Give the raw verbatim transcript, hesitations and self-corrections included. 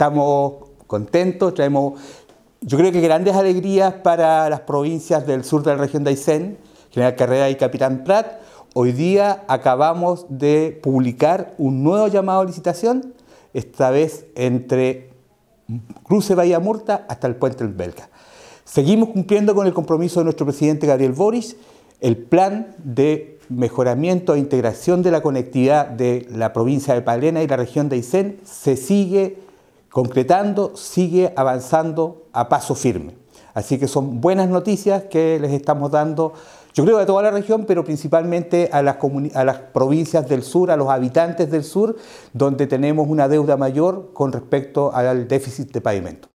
estamos contentos, traemos, yo creo que grandes alegrías para las provincias del sur de la región de Aysén, General Carrera y Capitán Prat. Hoy día acabamos de publicar un nuevo llamado a licitación, esta vez entre Cruce Bahía Murta hasta el Puente del Belga. Seguimos cumpliendo con el compromiso de nuestro presidente Gabriel Boric, el plan de mejoramiento e integración de la conectividad de la provincia de Palena y la región de Aysén se sigue concretando, sigue avanzando a paso firme. Así que son buenas noticias que les estamos dando, yo creo, a toda la región, pero principalmente a las, a las provincias del sur, a los habitantes del sur, donde tenemos una deuda mayor con respecto al déficit de pavimento.